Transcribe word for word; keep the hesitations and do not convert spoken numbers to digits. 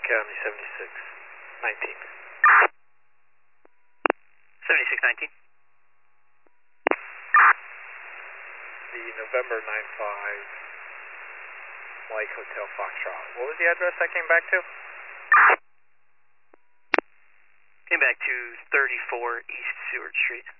County seventy-six nineteen. seventy-six nineteen. The November nine five Mike Hotel Foxtrot. What was the address that came back to? Came back to thirty-four East Seward Street.